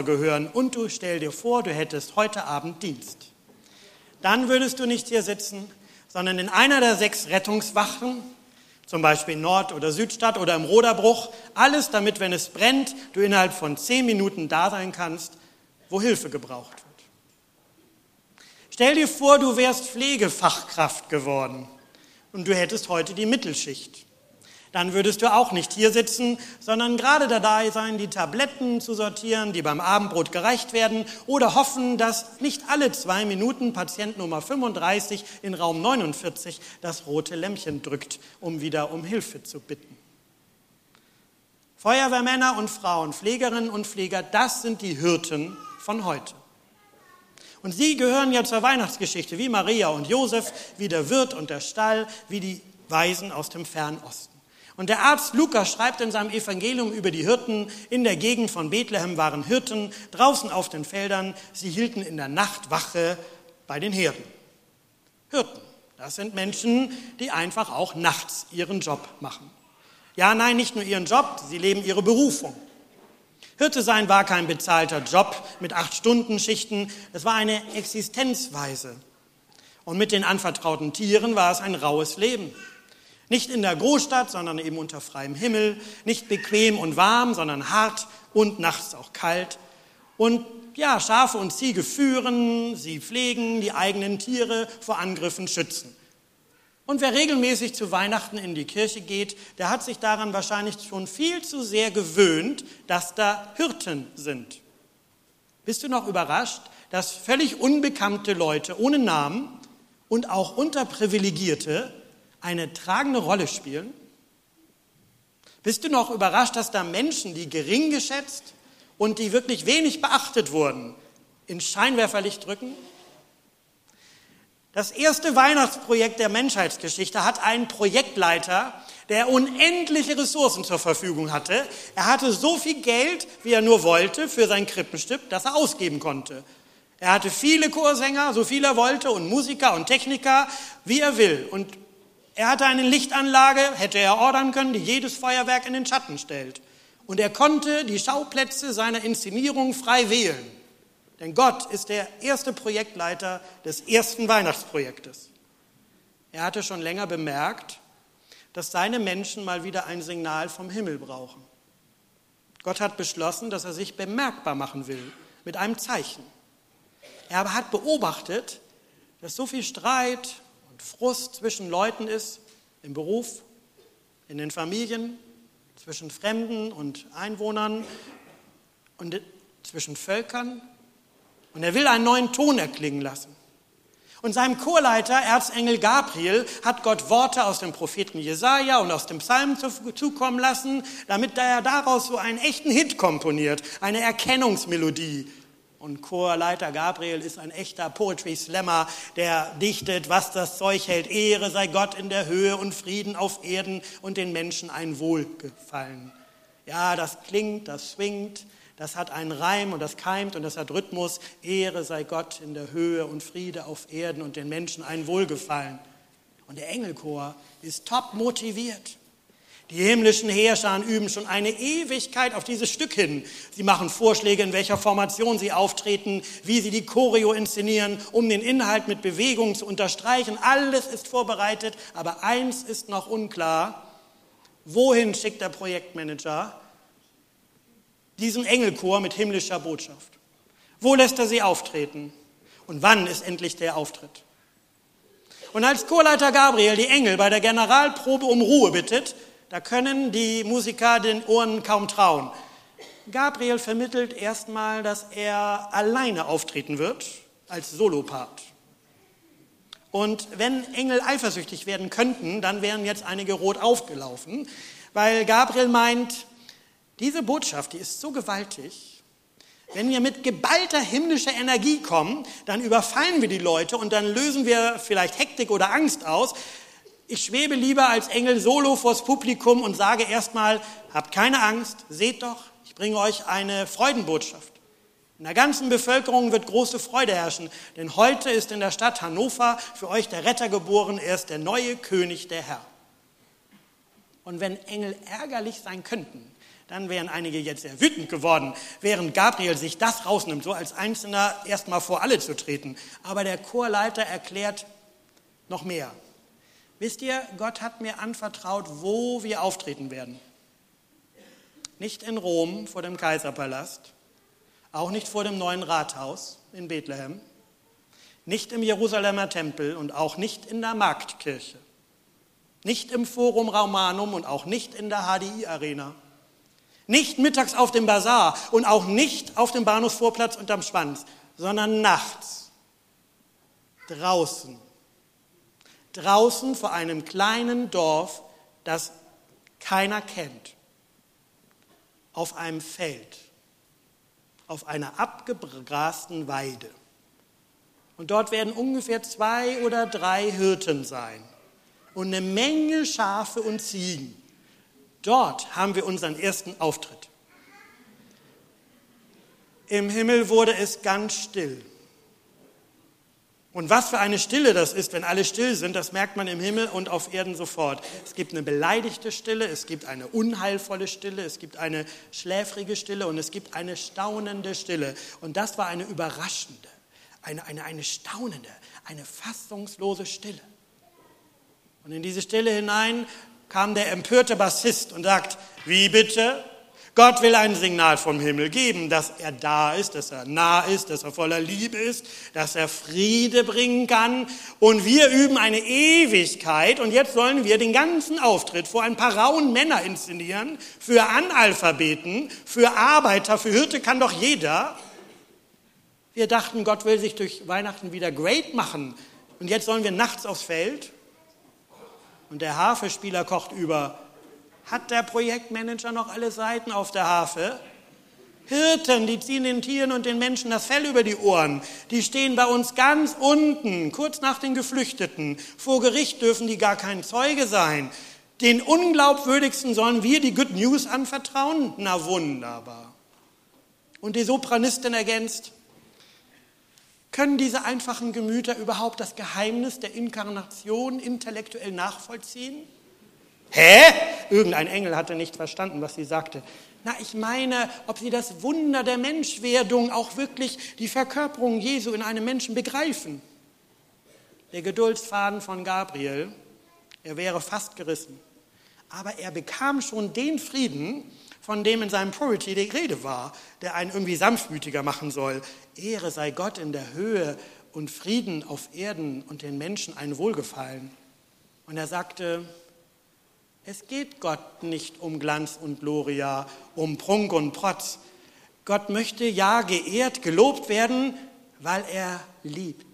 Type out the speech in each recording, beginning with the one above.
gehören und du stell dir vor, du hättest heute Abend Dienst. Dann würdest du nicht hier sitzen, sondern in einer der 6 Rettungswachen, zum Beispiel in Nord- oder Südstadt oder im Roderbruch, alles damit, wenn es brennt, du innerhalb von 10 Minuten da sein kannst, wo Hilfe gebraucht wird. Stell dir vor, du wärst Pflegefachkraft geworden und du hättest heute die Mittelschicht. Dann würdest du auch nicht hier sitzen, sondern gerade dabei sein, die Tabletten zu sortieren, die beim Abendbrot gereicht werden, oder hoffen, dass nicht alle 2 Minuten Patient Nummer 35 in Raum 49 das rote Lämpchen drückt, um wieder um Hilfe zu bitten. Feuerwehrmänner und Frauen, Pflegerinnen und Pfleger, das sind die Hirten von heute. Und sie gehören ja zur Weihnachtsgeschichte, wie Maria und Josef, wie der Wirt und der Stall, wie die Weisen aus dem Fernen Osten. Und der Arzt Lukas schreibt in seinem Evangelium über die Hirten, in der Gegend von Bethlehem waren Hirten, draußen auf den Feldern, sie hielten in der Nacht Wache bei den Herden. Hirten, das sind Menschen, die einfach auch nachts ihren Job machen. Ja, nein, nicht nur ihren Job, sie leben ihre Berufung. Hirte sein war kein bezahlter Job mit 8-Stunden-Schichten, es war eine Existenzweise. Und mit den anvertrauten Tieren war es ein raues Leben. Nicht in der Großstadt, sondern eben unter freiem Himmel, nicht bequem und warm, sondern hart und nachts auch kalt. Und ja, Schafe und Ziege führen, sie pflegen, die eigenen Tiere vor Angriffen schützen. Und wer regelmäßig zu Weihnachten in die Kirche geht, der hat sich daran wahrscheinlich schon viel zu sehr gewöhnt, dass da Hirten sind. Bist du noch überrascht, dass völlig unbekannte Leute ohne Namen und auch Unterprivilegierte eine tragende Rolle spielen? Bist du noch überrascht, dass da Menschen, die gering geschätzt und die wirklich wenig beachtet wurden, ins Scheinwerferlicht rücken? Das erste Weihnachtsprojekt der Menschheitsgeschichte hat einen Projektleiter, der unendliche Ressourcen zur Verfügung hatte. Er hatte so viel Geld, wie er nur wollte, für sein Krippenstück, das er ausgeben konnte. Er hatte viele Chorsänger, so viel er wollte, und Musiker und Techniker, wie er will. Und er hatte eine Lichtanlage, hätte er ordern können, die jedes Feuerwerk in den Schatten stellt. Und er konnte die Schauplätze seiner Inszenierung frei wählen. Denn Gott ist der erste Projektleiter des ersten Weihnachtsprojektes. Er hatte schon länger bemerkt, dass seine Menschen mal wieder ein Signal vom Himmel brauchen. Gott hat beschlossen, dass er sich bemerkbar machen will, mit einem Zeichen. Er hat beobachtet, dass so viel Streit und Frust zwischen Leuten ist, im Beruf, in den Familien, zwischen Fremden und Einwohnern und zwischen Völkern. Und er will einen neuen Ton erklingen lassen. Und seinem Chorleiter, Erzengel Gabriel, hat Gott Worte aus dem Propheten Jesaja und aus dem Psalm zukommen lassen, damit er daraus so einen echten Hit komponiert, eine Erkennungsmelodie. Und Chorleiter Gabriel ist ein echter Poetry Slammer, der dichtet, was das Zeug hält. Ehre sei Gott in der Höhe und Frieden auf Erden und den Menschen ein Wohlgefallen. Ja, das klingt, das swingt. Das hat einen Reim und das keimt und das hat Rhythmus. Ehre sei Gott in der Höhe und Friede auf Erden und den Menschen ein Wohlgefallen. Und der Engelchor ist top motiviert. Die himmlischen Heerscharen üben schon eine Ewigkeit auf dieses Stück hin. Sie machen Vorschläge, in welcher Formation sie auftreten, wie sie die Choreo inszenieren, um den Inhalt mit Bewegung zu unterstreichen. Alles ist vorbereitet, aber eins ist noch unklar. Wohin schickt der Projektmanager diesen Engelchor mit himmlischer Botschaft? Wo lässt er sie auftreten? Und wann ist endlich der Auftritt? Und als Chorleiter Gabriel die Engel bei der Generalprobe um Ruhe bittet, da können die Musiker den Ohren kaum trauen. Gabriel vermittelt erstmal, dass er alleine auftreten wird, als Solopart. Und wenn Engel eifersüchtig werden könnten, dann wären jetzt einige rot aufgelaufen, weil Gabriel meint, diese Botschaft, die ist so gewaltig, wenn wir mit geballter himmlischer Energie kommen, dann überfallen wir die Leute und dann lösen wir vielleicht Hektik oder Angst aus. Ich schwebe lieber als Engel solo vors Publikum und sage erstmal, habt keine Angst, seht doch, ich bringe euch eine Freudenbotschaft. In der ganzen Bevölkerung wird große Freude herrschen, denn heute ist in der Stadt Hannover für euch der Retter geboren, er ist der neue König, der Herr. Und wenn Engel ärgerlich sein könnten, dann wären einige jetzt sehr wütend geworden, während Gabriel sich das rausnimmt, so als Einzelner erstmal vor alle zu treten. Aber der Chorleiter erklärt noch mehr. Wisst ihr, Gott hat mir anvertraut, wo wir auftreten werden. Nicht in Rom vor dem Kaiserpalast, auch nicht vor dem neuen Rathaus in Bethlehem, nicht im Jerusalemer Tempel und auch nicht in der Marktkirche, nicht im Forum Romanum und auch nicht in der HDI-Arena, nicht mittags auf dem Bazar und auch nicht auf dem Bahnhofsvorplatz unterm Schwanz, sondern nachts, draußen vor einem kleinen Dorf, das keiner kennt, auf einem Feld, auf einer abgegrasten Weide. Und dort werden ungefähr 2 oder 3 Hirten sein und eine Menge Schafe und Ziegen. Dort haben wir unseren ersten Auftritt. Im Himmel wurde es ganz still. Und was für eine Stille das ist, wenn alle still sind, das merkt man im Himmel und auf Erden sofort. Es gibt eine beleidigte Stille, es gibt eine unheilvolle Stille, es gibt eine schläfrige Stille und es gibt eine staunende Stille. Und das war eine überraschende, eine staunende, eine fassungslose Stille. Und in diese Stille hinein kam der empörte Bassist und sagt, wie bitte? Gott will ein Signal vom Himmel geben, dass er da ist, dass er nah ist, dass er voller Liebe ist, dass er Friede bringen kann. Und wir üben eine Ewigkeit und jetzt sollen wir den ganzen Auftritt vor ein paar rauen Männer inszenieren, für Analphabeten, für Arbeiter, für Hirte kann doch jeder. Wir dachten, Gott will sich durch Weihnachten wieder great machen und jetzt sollen wir nachts aufs Feld. Und der Harfespieler kocht über. Hat der Projektmanager noch alle Seiten auf der Harfe? Hirten, die ziehen den Tieren und den Menschen das Fell über die Ohren. Die stehen bei uns ganz unten, kurz nach den Geflüchteten. Vor Gericht dürfen die gar kein Zeuge sein. Den Unglaubwürdigsten sollen wir die Good News anvertrauen? Na wunderbar. Und die Sopranistin ergänzt, können diese einfachen Gemüter überhaupt das Geheimnis der Inkarnation intellektuell nachvollziehen? Hä? Irgendein Engel hatte nicht verstanden, was sie sagte. Na, ich meine, ob sie das Wunder der Menschwerdung, auch wirklich die Verkörperung Jesu in einem Menschen begreifen. Der Geduldsfaden von Gabriel, er wäre fast gerissen. Aber er bekam schon den Frieden, von dem in seinem Purity die Rede war, der einen irgendwie sanftmütiger machen soll. Ehre sei Gott in der Höhe und Frieden auf Erden und den Menschen ein Wohlgefallen. Und er sagte, es geht Gott nicht um Glanz und Gloria, um Prunk und Protz. Gott möchte ja geehrt, gelobt werden, weil er liebt.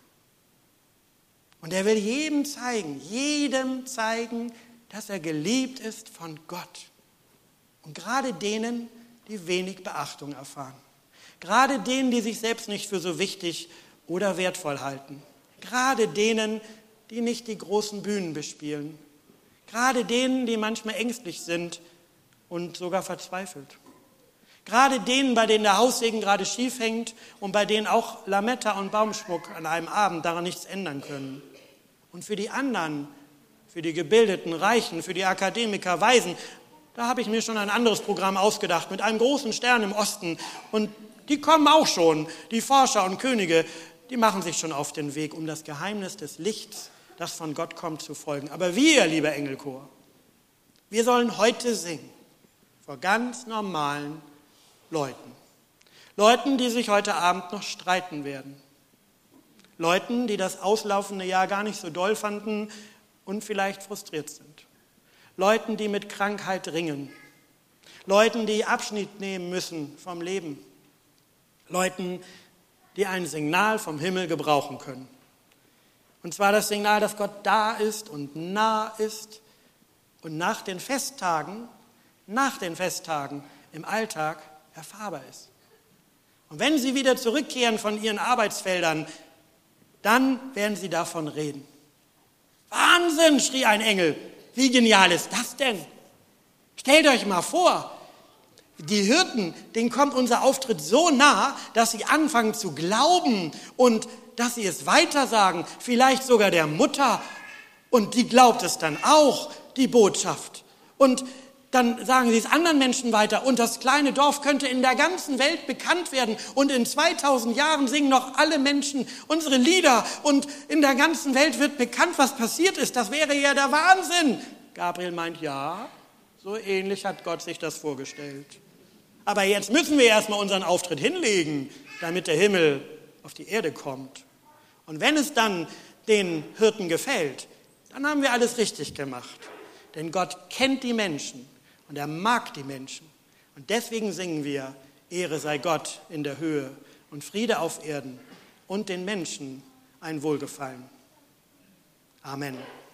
Und er will jedem zeigen, dass er geliebt ist von Gott. Und gerade denen, die wenig Beachtung erfahren. Gerade denen, die sich selbst nicht für so wichtig oder wertvoll halten. Gerade denen, die nicht die großen Bühnen bespielen. Gerade denen, die manchmal ängstlich sind und sogar verzweifelt. Gerade denen, bei denen der Haussegen gerade schief hängt und bei denen auch Lametta und Baumschmuck an einem Abend daran nichts ändern können. Und für die anderen, für die Gebildeten, Reichen, für die Akademiker, Weisen, da habe ich mir schon ein anderes Programm ausgedacht mit einem großen Stern im Osten. Und die kommen auch schon, die Forscher und Könige, die machen sich schon auf den Weg, um das Geheimnis des Lichts, das von Gott kommt, zu folgen. Aber wir, lieber Engelchor, wir sollen heute singen vor ganz normalen Leuten. Leuten, die sich heute Abend noch streiten werden. Leuten, die das auslaufende Jahr gar nicht so doll fanden und vielleicht frustriert sind. Leuten, die mit Krankheit ringen. Leuten, die Abschied nehmen müssen vom Leben. Leuten, die ein Signal vom Himmel gebrauchen können. Und zwar das Signal, dass Gott da ist und nah ist und nach den Festtagen im Alltag erfahrbar ist. Und wenn sie wieder zurückkehren von ihren Arbeitsfeldern, dann werden sie davon reden. Wahnsinn, schrie ein Engel. Wie genial ist das denn? Stellt euch mal vor, die Hirten, denen kommt unser Auftritt so nah, dass sie anfangen zu glauben und dass sie es weitersagen, vielleicht sogar der Mutter. Und die glaubt es dann auch, die Botschaft. Und dann sagen sie es anderen Menschen weiter und das kleine Dorf könnte in der ganzen Welt bekannt werden und in 2000 Jahren singen noch alle Menschen unsere Lieder und in der ganzen Welt wird bekannt, was passiert ist. Das wäre ja der Wahnsinn. Gabriel meint, ja, so ähnlich hat Gott sich das vorgestellt. Aber jetzt müssen wir erstmal unseren Auftritt hinlegen, damit der Himmel auf die Erde kommt. Und wenn es dann den Hirten gefällt, dann haben wir alles richtig gemacht. Denn Gott kennt die Menschen und er mag die Menschen. Und deswegen singen wir, Ehre sei Gott in der Höhe und Friede auf Erden und den Menschen ein Wohlgefallen. Amen.